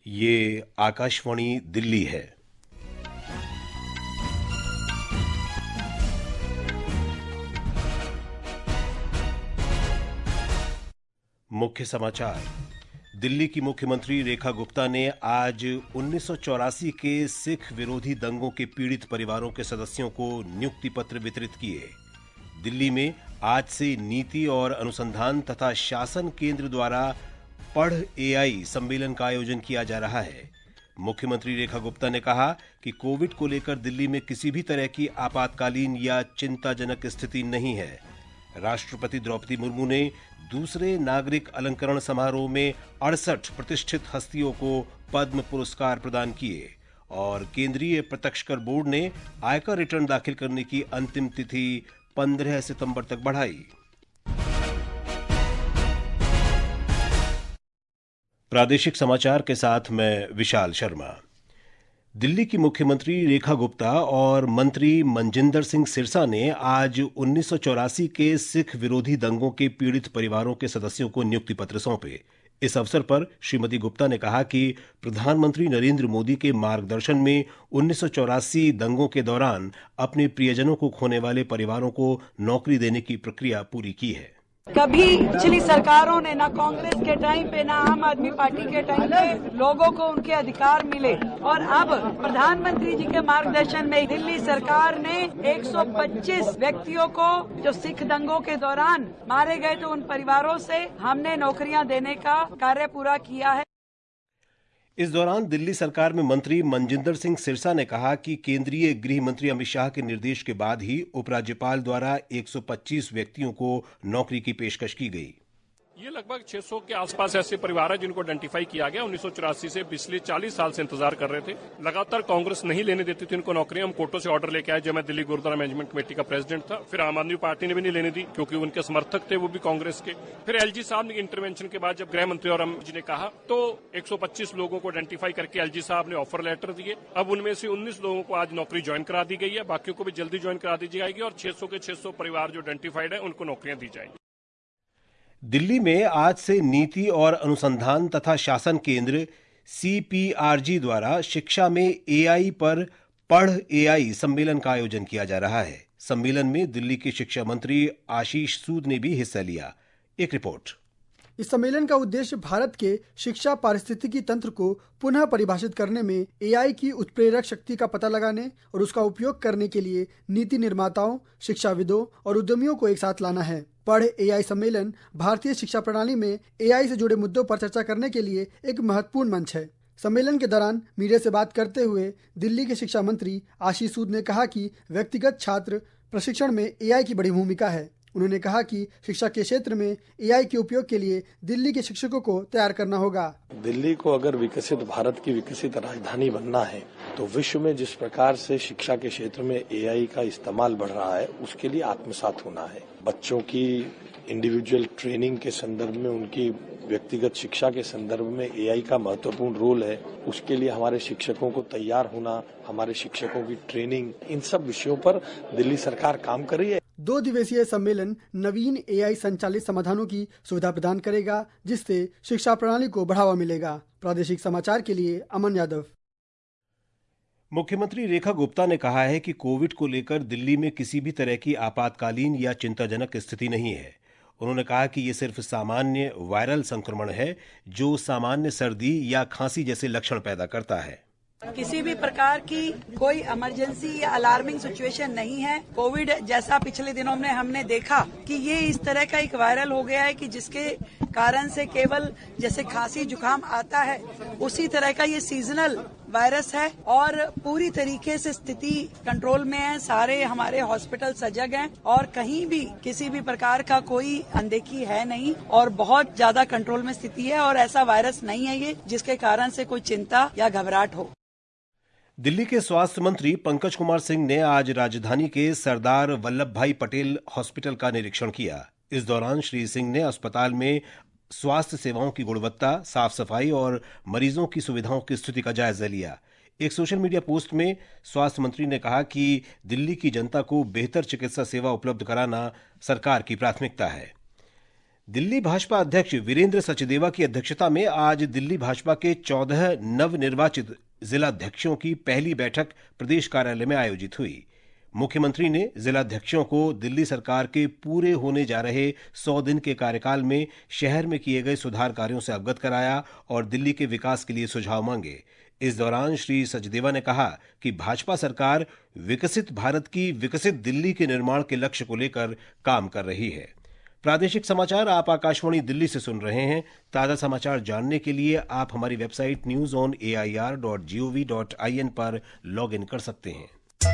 ये आकाशवाणी दिल्ली है। मुख्य समाचार। दिल्ली की मुख्यमंत्री रेखा गुप्ता ने आज 1984 के सिख विरोधी दंगों के पीड़ित परिवारों के सदस्यों को नियुक्ति पत्र वितरित किए। दिल्ली में आज से नीति और अनुसंधान तथा शासन केंद्र द्वारा पढ़ एआई सम्मेलन का आयोजन किया जा रहा है। मुख्यमंत्री रेखा गुप्ता ने कहा कि कोविड को लेकर दिल्ली में किसी भी तरह की आपातकालीन या चिंताजनक स्थिति नहीं है। राष्ट्रपति द्रौपदी मुर्मू ने दूसरे नागरिक अलंकरण समारोह में 68 प्रतिष्ठित हस्तियों को पद्म पुरस्कार प्रदान किए और केंद्रीय प्रत्यक्ष कर बोर्ड ने आयकर रिटर्न दाखिल करने की अंतिम तिथि 15 सितंबर तक बढ़ाई। प्रादेशिक समाचार के साथ मैं विशाल शर्मा। दिल्ली की मुख्यमंत्री रेखा गुप्ता और मंत्री मनजिंदर सिंह सिरसा ने आज 1984 के सिख विरोधी दंगों के पीड़ित परिवारों के सदस्यों को नियुक्ति पत्र सौंपे। इस अवसर पर श्रीमती गुप्ता ने कहा कि प्रधानमंत्री नरेंद्र मोदी के मार्गदर्शन में 1984 दंगों के दौरान अपने प्रियजनों को खोने वाले परिवारों को नौकरी देने की प्रक्रिया पूरी की है। कभी पिछली सरकारों ने ना कांग्रेस के टाइम पे ना आम आदमी पार्टी के टाइम पे लोगों को उनके अधिकार मिले और अब प्रधानमंत्री जी के मार्गदर्शन में दिल्ली सरकार ने 125 व्यक्तियों को जो सिख दंगों के दौरान मारे गए तो उन परिवारों से हमने नौकरियां देने का कार्य पूरा किया है। इस दौरान दिल्ली सरकार में मंत्री मनजिंदर सिंह सिरसा ने कहा कि केंद्रीय गृह मंत्री अमित शाह के निर्देश के बाद ही उपराज्यपाल द्वारा 125 व्यक्तियों को नौकरी की पेशकश की गई। ये लगभग 600 के आसपास ऐसे परिवार हैं जिनको आइडेंटिफाई किया गया। 1984 से पिछले 40 साल से इंतजार कर रहे थे। लगातार कांग्रेस नहीं लेने देती थी इनको नौकरियां। हम कोर्टों से ऑर्डर लेके आए जब मैं दिल्ली गुरुद्वारा मैनेजमेंट कमेटी का प्रेसिडेंट था। फिर आम आदमी पार्टी ने भी नहीं लेने दी क्योंकि उनके समर्थक थे वो भी कांग्रेस के। फिर एलजी साहब ने इंटरवेंशन के बाद जब गृह मंत्री और अमित जी ने कहा तो 125 लोगों को आइडेंटिफाई करके एलजी साहब ने ऑफर लेटर दिए। अब उनमें से 19 लोगों को आज नौकरी ज्वाइन करा दी गई है, बाकियों को भी जल्दी ज्वाइन करा दी जाएगी और 600 के 600 परिवार जो आइडेंटिफाइड है उनको नौकरियां दी जाएंगी। दिल्ली में आज से नीति और अनुसंधान तथा शासन केंद्र CPRG द्वारा शिक्षा में एआई पर पढ़ एआई सम्मेलन का आयोजन किया जा रहा है। सम्मेलन में दिल्ली के शिक्षा मंत्री आशीष सूद ने भी हिस्सा लिया। एक रिपोर्ट। इस सम्मेलन का उद्देश्य भारत के शिक्षा पारिस्थितिकी तंत्र को पुनः परिभाषित करने में एआई की उत्प्रेरक शक्ति का पता लगाने और उसका उपयोग करने के लिए नीति निर्माताओं, शिक्षाविदों और उद्यमियों को एक साथ लाना है। पढ़ एआई सम्मेलन भारतीय शिक्षा प्रणाली में एआई से जुड़े मुद्दों पर चर्चा करने के लिए एक महत्वपूर्ण मंच है। सम्मेलन के दौरान मीडिया से बात करते हुए दिल्ली के शिक्षा मंत्री आशीष सूद ने कहा कि व्यक्तिगत छात्र प्रशिक्षण में एआई की बड़ी भूमिका है। उन्होंने कहा कि शिक्षा के क्षेत्र में एआई के उपयोग के लिए दिल्ली के शिक्षकों को तैयार करना होगा। दिल्ली को अगर विकसित भारत की विकसित राजधानी बनना है तो विश्व में जिस प्रकार से शिक्षा के क्षेत्र में एआई का इस्तेमाल बढ़ रहा है उसके लिए आत्मसात होना है। बच्चों की इंडिविजुअल ट्रेनिंग के संदर्भ में, उनकी व्यक्तिगत शिक्षा के संदर्भ में एआई का महत्वपूर्ण रोल है। उसके लिए हमारे शिक्षकों को तैयार होना, हमारे शिक्षकों की ट्रेनिंग, इन सब विषयों पर दिल्ली सरकार काम कर रही है। 2 दिवसीय सम्मेलन नवीन एआई संचालित समाधानों की सुविधा प्रदान करेगा जिससे शिक्षा प्रणाली को बढ़ावा मिलेगा। प्रादेशिक समाचार के लिए अमन यादव। मुख्यमंत्री रेखा गुप्ता ने कहा है कि कोविड को लेकर दिल्ली में किसी भी तरह की आपातकालीन या चिंताजनक स्थिति नहीं है। उन्होंने कहा कि ये सिर्फ सामान्य वायरल संक्रमण है जो सामान्य सर्दी या खांसी जैसे लक्षण पैदा करता है। किसी भी प्रकार की कोई इमरजेंसी या अलार्मिंग सिचुएशन नहीं है। कोविड जैसा पिछले दिनों में हमने देखा कि ये इस तरह का एक वायरल हो गया है कि जिसके कारण से केवल जैसे खांसी जुकाम आता है उसी तरह का ये सीजनल वायरस है और पूरी तरीके से स्थिति कंट्रोल में है। सारे हमारे हॉस्पिटल सजग हैं और कहीं भी किसी भी प्रकार का कोई अनदेखी है नहीं और बहुत ज्यादा कंट्रोल में स्थिति है और ऐसा वायरस नहीं है ये जिसके कारण से कोई चिंता या घबराहट हो। दिल्ली के स्वास्थ्य मंत्री पंकज कुमार सिंह ने आज राजधानी के सरदार वल्लभ भाई पटेल हॉस्पिटल का निरीक्षण किया। इस दौरान श्री सिंह ने अस्पताल में स्वास्थ्य सेवाओं की गुणवत्ता, साफ सफाई और मरीजों की सुविधाओं की स्थिति का जायजा लिया। एक सोशल मीडिया पोस्ट में स्वास्थ्य मंत्री ने कहा कि दिल्ली की जनता को बेहतर चिकित्सा सेवा उपलब्ध कराना सरकार की प्राथमिकता है। दिल्ली भाजपा अध्यक्ष वीरेंद्र सचदेवा की अध्यक्षता में आज दिल्ली भाजपा के 14 नवनिर्वाचित जिलाध्यक्षों की पहली बैठक प्रदेश कार्यालय में आयोजित हुई। मुख्यमंत्री ने जिलाध्यक्षों को दिल्ली सरकार के पूरे होने जा रहे 100 दिन के कार्यकाल में शहर में किए गए सुधार कार्यों से अवगत कराया और दिल्ली के विकास के लिए सुझाव मांगे। इस दौरान श्री सचदेवा ने कहा कि भाजपा सरकार विकसित भारत की विकसित दिल्ली के निर्माण के लक्ष्य को लेकर काम कर रही है। प्रादेशिक समाचार आप आकाशवाणी दिल्ली से सुन रहे हैं। ताजा समाचार जानने के लिए आप हमारी वेबसाइट newsonair.gov.in पर लॉग इन कर सकते हैं।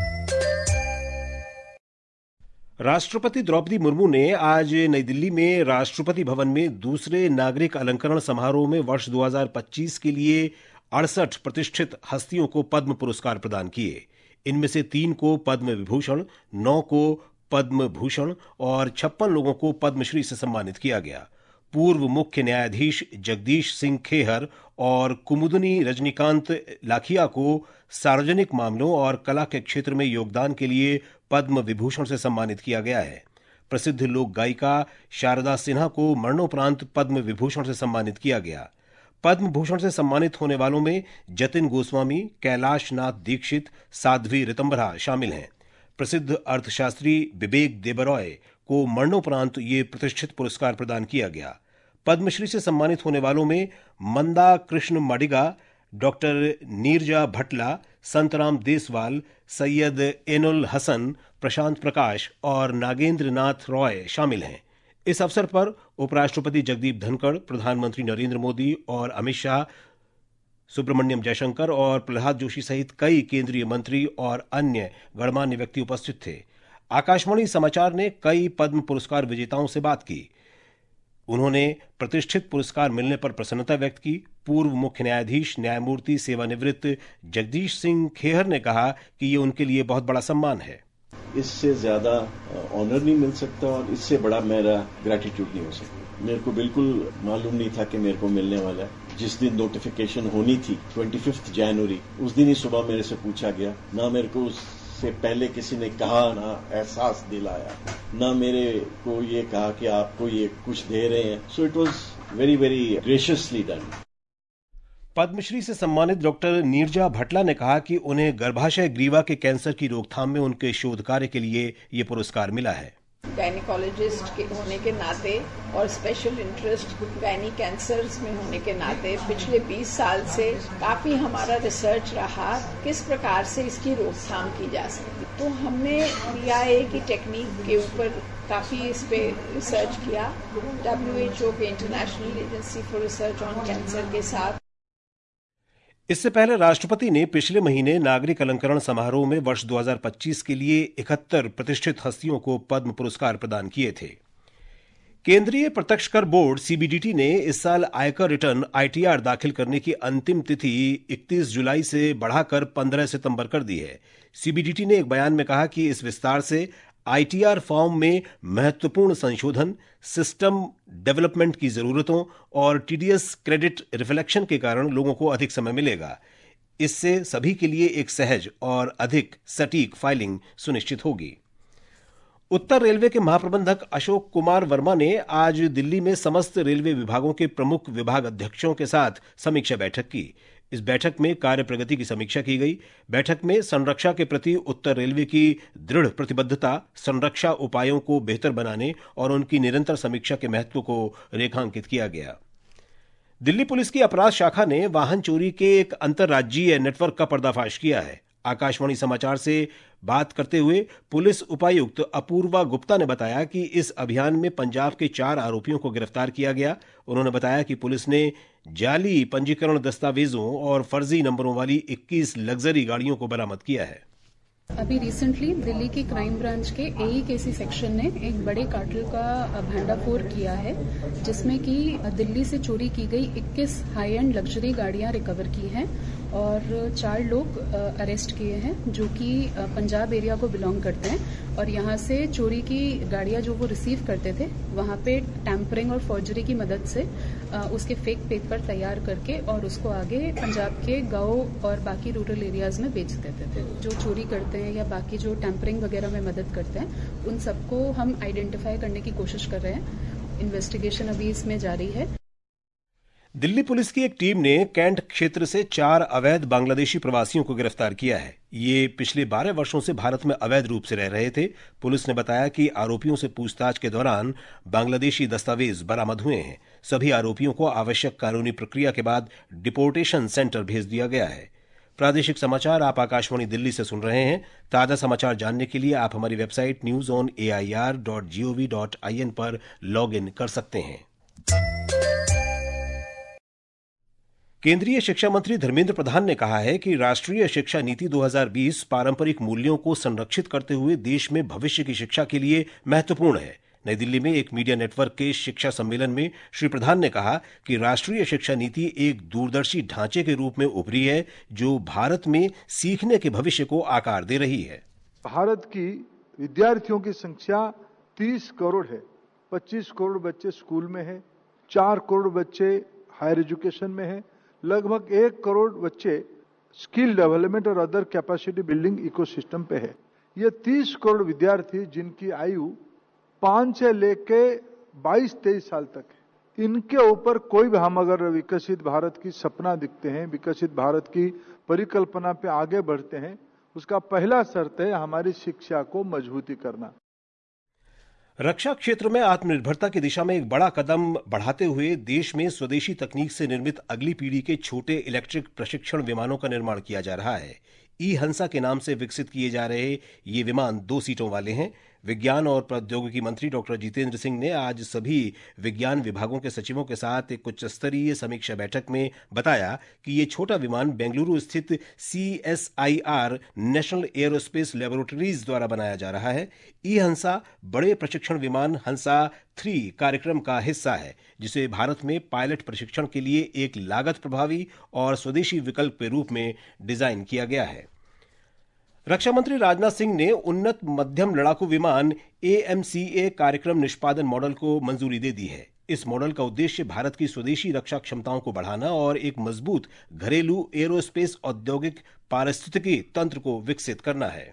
राष्ट्रपति द्रौपदी मुर्मू ने आज नई दिल्ली में राष्ट्रपति भवन में दूसरे नागरिक अलंकरण समारोह में वर्ष 2025 के लिए 68 प्रतिष्ठित हस्तियों को पद्म पुरस्कार प्रदान किए। इनमें से 3 को पद्म विभूषण, 9 को पद्म भूषण और 56 लोगों को पद्मश्री से सम्मानित किया गया। पूर्व मुख्य न्यायाधीश जगदीश सिंह खेहर और कुमुदनी रजनीकांत लाखिया को सार्वजनिक मामलों और कला के क्षेत्र में योगदान के लिए पद्म विभूषण से सम्मानित किया गया है। प्रसिद्ध लोक गायिका शारदा सिन्हा को मरणोपरांत पद्म विभूषण से सम्मानित किया गया। पद्म भूषण से सम्मानित होने वालों में जतिन गोस्वामी, कैलाश नाथ दीक्षित, साध्वी ऋतंभरा शामिल हैं। प्रसिद्ध अर्थशास्त्री विवेक देबरॉय को मरणोपरांत ये प्रतिष्ठित पुरस्कार प्रदान किया गया। पद्मश्री से सम्मानित होने वालों में मंदा कृष्ण मडिगा, डॉक्टर नीरजा भटला, संतराम देसवाल, सैयद एनुल हसन, प्रशांत प्रकाश और नागेंद्र नाथ रॉय शामिल हैं। इस अवसर पर उपराष्ट्रपति जगदीप धनखड़, प्रधानमंत्री नरेंद्र मोदी और अमित शाह, सुब्रमण्यम जयशंकर और प्रहलाद जोशी सहित कई केंद्रीय मंत्री और अन्य गणमान्य व्यक्ति उपस्थित थे। आकाशवाणी समाचार ने कई पद्म पुरस्कार विजेताओं से बात की। उन्होंने प्रतिष्ठित पुरस्कार मिलने पर प्रसन्नता व्यक्त की। पूर्व मुख्य न्यायाधीश न्यायमूर्ति सेवानिवृत्त जगदीश सिंह खेहर ने कहा कि ये उनके लिए बहुत बड़ा सम्मान है। इससे ज्यादा ऑनर नहीं मिल सकता और इससे बड़ा मेरा ग्रैटिट्यूड नहीं हो सकता। मेरे को बिल्कुल मालूम नहीं था कि मेरे को मिलने वाला है। जिस दिन नोटिफिकेशन होनी थी 25 जनवरी, उस दिन ही सुबह मेरे से पूछा गया। ना मेरे को उससे पहले किसी ने कहा, ना एहसास दिलाया, ना मेरे को ये कहा कि आपको ये कुछ दे रहे हैं। So it was very very graciously done. Padma Shri से सम्मानित डॉक्टर नीरजा भटला ने कहा कि उन्हें गर्भाशय ग्रीवा के कैंसर की रोकथाम में उनके शोध कार्य के लिए ये पुरस्कार मिला है। गायनिकोलॉजिस्ट के होने के नाते और स्पेशल इंटरेस्ट गायनी कैंसर्स में होने के नाते पिछले 20 साल से काफी हमारा रिसर्च रहा किस प्रकार से इसकी रोकथाम की जा सकती। तो हमने PIA की टेक्निक के ऊपर काफी इस पे रिसर्च किया। WHO के international agency for research on cancer के साथ। इससे पहले राष्ट्रपति ने पिछले महीने नागरिक अलंकरण समारोह में वर्ष 2025 के लिए 71 प्रतिष्ठित हस्तियों को पद्म पुरस्कार प्रदान किए थे। केंद्रीय प्रत्यक्ष कर बोर्ड CBDT ने इस साल आयकर रिटर्न ITR दाखिल करने की अंतिम तिथि 31 जुलाई से बढ़ाकर 15 सितंबर कर दी है। CBDT ने एक बयान में कहा कि इस विस्तार से ITR फॉर्म में महत्वपूर्ण संशोधन, सिस्टम डेवलपमेंट की जरूरतों और TDS क्रेडिट रिफ्लेक्शन के कारण लोगों को अधिक समय मिलेगा। इससे सभी के लिए एक सहज और अधिक सटीक फाइलिंग सुनिश्चित होगी। उत्तर रेलवे के महाप्रबंधक अशोक कुमार वर्मा ने आज दिल्ली में समस्त रेलवे विभागों के प्रमुख विभाग अध्यक्षों के साथ समीक्षा बैठक की। इस बैठक में कार्य प्रगति की समीक्षा की गई। बैठक में संरक्षा के प्रति उत्तर रेलवे की दृढ़ प्रतिबद्धता, संरक्षा उपायों को बेहतर बनाने और उनकी निरंतर समीक्षा के महत्व को रेखांकित किया गया। दिल्ली पुलिस की अपराध शाखा ने वाहन चोरी के एक अंतर्राज्यीय नेटवर्क का पर्दाफाश किया है। आकाशवाणी समाचार से बात करते हुए पुलिस उपायुक्त अपूर्वा गुप्ता ने बताया कि इस अभियान में पंजाब के 4 आरोपियों को गिरफ्तार किया गया। उन्होंने बताया कि पुलिस ने जाली पंजीकरण दस्तावेजों और फर्जी नंबरों वाली 21 लग्जरी गाड़ियों को बरामद किया है। अभी रिसेंटली दिल्ली की क्राइम ब्रांच के AEKC सेक्शन ने एक बड़े कार्टेल का भंडाफोड़ किया है, जिसमें कि दिल्ली से चोरी की गई 21 हाई एंड लग्जरी गाड़ियां रिकवर की हैं और 4 लोग अरेस्ट किए हैं जो कि पंजाब एरिया को बिलोंग करते हैं और यहाँ से चोरी की गाड़ियां जो वो रिसीव करते थे वहाँ पे टैंपरिंग और फॉर्जरी की मदद से उसके फेक पेपर तैयार करके और उसको आगे पंजाब के गांव और बाकी रूरल एरियाज में बेच देते थे। जो चोरी करते हैं या बाकी जो टैंपरिंग वगैरह में मदद करते हैं उन सबको हम आइडेंटिफाई करने की कोशिश कर रहे हैं इन्वेस्टिगेशन अभी इसमें जारी है। दिल्ली पुलिस की एक टीम ने कैंट क्षेत्र से 4 अवैध बांग्लादेशी प्रवासियों को गिरफ्तार किया है। ये पिछले 12 वर्षों से भारत में अवैध रूप से रह रहे थे। पुलिस ने बताया कि आरोपियों से पूछताछ के दौरान बांग्लादेशी दस्तावेज बरामद हुए हैं। सभी आरोपियों को आवश्यक कानूनी प्रक्रिया के बाद डिपोर्टेशन सेंटर भेज दिया गया है। प्रादेशिक समाचार आप आकाशवाणी दिल्ली से सुन रहे हैं। ताजा समाचार जानने के लिए आप हमारी वेबसाइट newsonair.gov.in पर लॉग इन कर सकते हैं। केंद्रीय शिक्षा मंत्री धर्मेंद्र प्रधान ने कहा है कि राष्ट्रीय शिक्षा नीति 2020 पारंपरिक मूल्यों को संरक्षित करते हुए देश में भविष्य की शिक्षा के लिए महत्वपूर्ण है। नई दिल्ली में एक मीडिया नेटवर्क के शिक्षा सम्मेलन में श्री प्रधान ने कहा कि राष्ट्रीय शिक्षा नीति एक दूरदर्शी ढांचे के रूप में उभरी है जो भारत में सीखने के भविष्य को आकार दे रही है। भारत की विद्यार्थियों की संख्या 30 करोड़ है। 25 करोड़ बच्चे स्कूल में है, 4 करोड़ बच्चे हायर एजुकेशन में है, लगभग 1 करोड़ बच्चे स्किल डेवलपमेंट और अदर कैपेसिटी बिल्डिंग इकोसिस्टम पे है। ये 30 करोड़ विद्यार्थी जिनकी आयु 5 से लेके 22-23 साल तक है, इनके ऊपर कोई भी हम अगर विकसित भारत की सपना दिखते हैं, विकसित भारत की परिकल्पना पे आगे बढ़ते हैं, उसका पहला शर्त है हमारी शिक्षा को मजबूती करना। रक्षा क्षेत्र में आत्मनिर्भरता की दिशा में एक बड़ा कदम बढ़ाते हुए देश में स्वदेशी तकनीक से निर्मित अगली पीढ़ी के छोटे इलेक्ट्रिक प्रशिक्षण विमानों का निर्माण किया जा रहा है। ई-हंसा के नाम से विकसित किए जा रहे ये विमान 2 सीटों वाले हैं। विज्ञान और प्रौद्योगिकी मंत्री डॉक्टर जितेंद्र सिंह ने आज सभी विज्ञान विभागों के सचिवों के साथ एक उच्च स्तरीय समीक्षा बैठक में बताया कि ये छोटा विमान बेंगलुरु स्थित CSIR नेशनल एयरोस्पेस लैबोरेटरीज द्वारा बनाया जा रहा है। ई-हंसा बड़े प्रशिक्षण विमान हंसा 3 कार्यक्रम का हिस्सा है, जिसे भारत में पायलट प्रशिक्षण के लिए एक लागत प्रभावी और स्वदेशी विकल्प के रूप में डिजाइन किया गया है। रक्षा मंत्री राजनाथ सिंह ने उन्नत मध्यम लड़ाकू विमान AMCA कार्यक्रम निष्पादन मॉडल को मंजूरी दे दी है। इस मॉडल का उद्देश्य भारत की स्वदेशी रक्षा क्षमताओं को बढ़ाना और एक मजबूत घरेलू एरोस्पेस औद्योगिक पारिस्थितिकी तंत्र को विकसित करना है।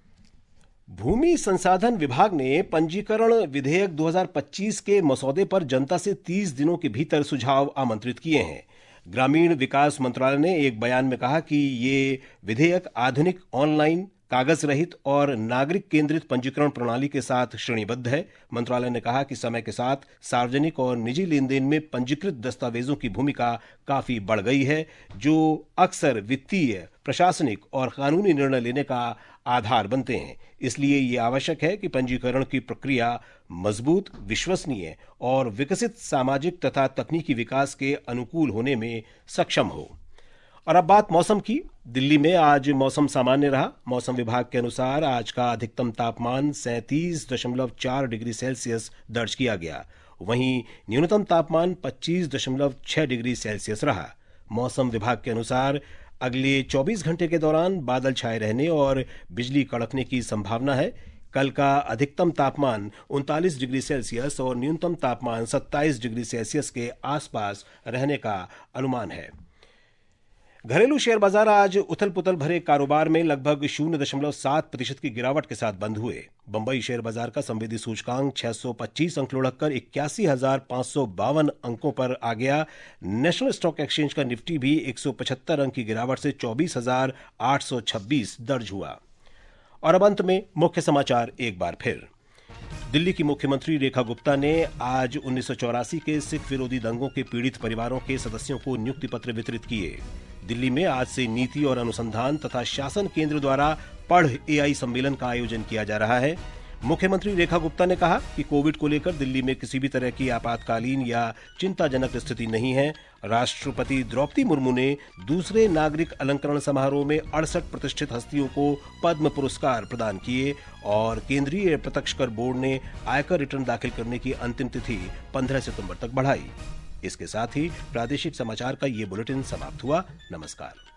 भूमि संसाधन विभाग ने पंजीकरण विधेयक 2025 के मसौदे पर जनता से 30 दिनों के भीतर सुझाव आमंत्रित किए हैं। ग्रामीण विकास मंत्रालय ने एक बयान में कहा कि ये विधेयक आधुनिक ऑनलाइन कागज रहित और नागरिक केंद्रित पंजीकरण प्रणाली के साथ श्रेणीबद्ध है। मंत्रालय ने कहा कि समय के साथ सार्वजनिक और निजी लेन देन में पंजीकृत दस्तावेजों की भूमिका काफी बढ़ गई है, जो अक्सर वित्तीय, प्रशासनिक और कानूनी निर्णय लेने का आधार बनते हैं। इसलिए ये आवश्यक है कि पंजीकरण की प्रक्रिया मजबूत, विश्वसनीय और विकसित सामाजिक तथा तकनीकी विकास के अनुकूल होने में सक्षम हो। और अब बात मौसम की। दिल्ली में आज मौसम सामान्य रहा। मौसम विभाग के अनुसार आज का अधिकतम तापमान 37.4 डिग्री सेल्सियस दर्ज किया गया। वहीं न्यूनतम तापमान 25.6 डिग्री सेल्सियस रहा। मौसम विभाग के अनुसार अगले 24 घंटे के दौरान बादल छाए रहने और बिजली कड़कने की संभावना है। कल का अधिकतम तापमान 39 डिग्री सेल्सियस और न्यूनतम तापमान 27 डिग्री सेल्सियस के आसपास रहने का अनुमान है। घरेलू शेयर बाजार आज उथल पुथल भरे कारोबार में लगभग 0.7% की गिरावट के साथ बंद हुए। बंबई शेयर बाजार का संवेदी सूचकांक 625 अंक लुढ़ककर 81,552 अंकों पर आ गया। नेशनल स्टॉक एक्सचेंज का निफ्टी भी 175 अंक की गिरावट से 24,826 दर्ज हुआ। और अब अंत में मुख्य समाचार एक बार फिर। दिल्ली की मुख्यमंत्री रेखा गुप्ता ने आज 1984 के सिख विरोधी दंगों के पीड़ित परिवारों के सदस्यों को नियुक्ति पत्र वितरित किए। दिल्ली में आज से नीति और अनुसंधान तथा शासन केंद्र द्वारा पढ़ AI सम्मेलन का आयोजन किया जा रहा है। मुख्यमंत्री रेखा गुप्ता ने कहा कि कोविड को लेकर दिल्ली में किसी भी तरह की आपातकालीन या चिंताजनक स्थिति नहीं है। राष्ट्रपति द्रौपदी मुर्मू ने दूसरे नागरिक अलंकरण समारोह में 68 प्रतिष्ठित हस्तियों को पद्म पुरस्कार प्रदान किए और केंद्रीय प्रत्यक्ष कर बोर्ड ने आयकर रिटर्न दाखिल करने की अंतिम तिथि 15 सितंबर तक बढ़ाई। इसके साथ ही प्रादेशिक समाचार का ये बुलेटिन समाप्त हुआ। नमस्कार।